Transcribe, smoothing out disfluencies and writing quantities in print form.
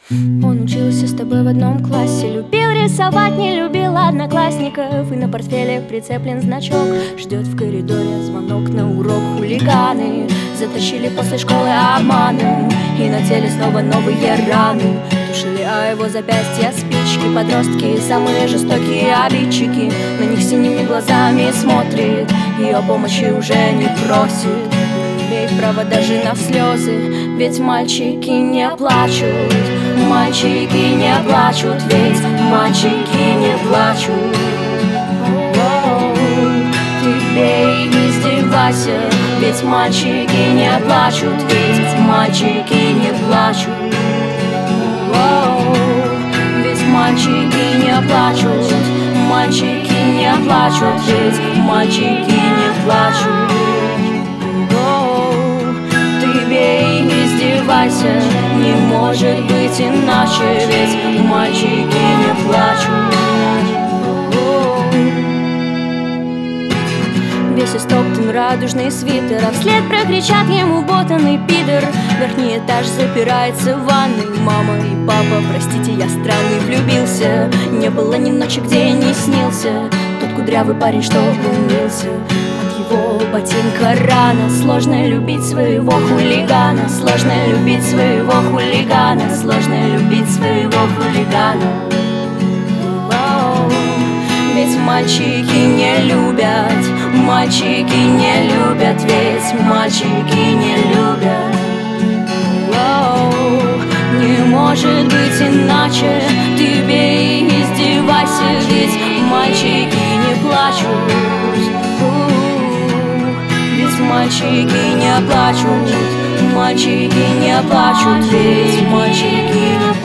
Он учился с тобой в одном классе, любил рисовать, не любил одноклассников. И на портфеле прицеплен значок, ждет в коридоре звонок на урок. Хулиганы затащили после школы обманом, и на теле снова новые раны. Тушили о его запястья спички. Подростки, самые жестокие обидчики, на них синими глазами смотрит, и о помощи уже не просит. Имеет право даже на слезы, ведь мальчики не плачут. Мальчики не плачут, ведь мальчики не плачут. Ты бей и издевайся, ведь мальчики не плачут, ведь мальчики не плачут. Ведь мальчики не плачут, мальчики не плачут, ведь мальчики не плачут. Не может быть иначе, ведь мальчики не плачут. Весь истоптан радужный свитер, а вслед прокричат ему ботаный пидор. Верхний этаж запирается в ванной. Мама и папа, простите, я странный, влюбился. Не было ни ночи, где не снился тот кудрявый парень, что умился. Ботинка рано, сложно любить своего хулигана. Сложно любить своего хулигана. Сложно любить своего хулигана. Ведь мальчики не любят, мальчики не любят, ведь мальчики не любят. Не может быть иначе, ты бей и издевайся, ведь мальчики не плачут. Мальчики не плачут, мальчики не плачут, ведь мальчики не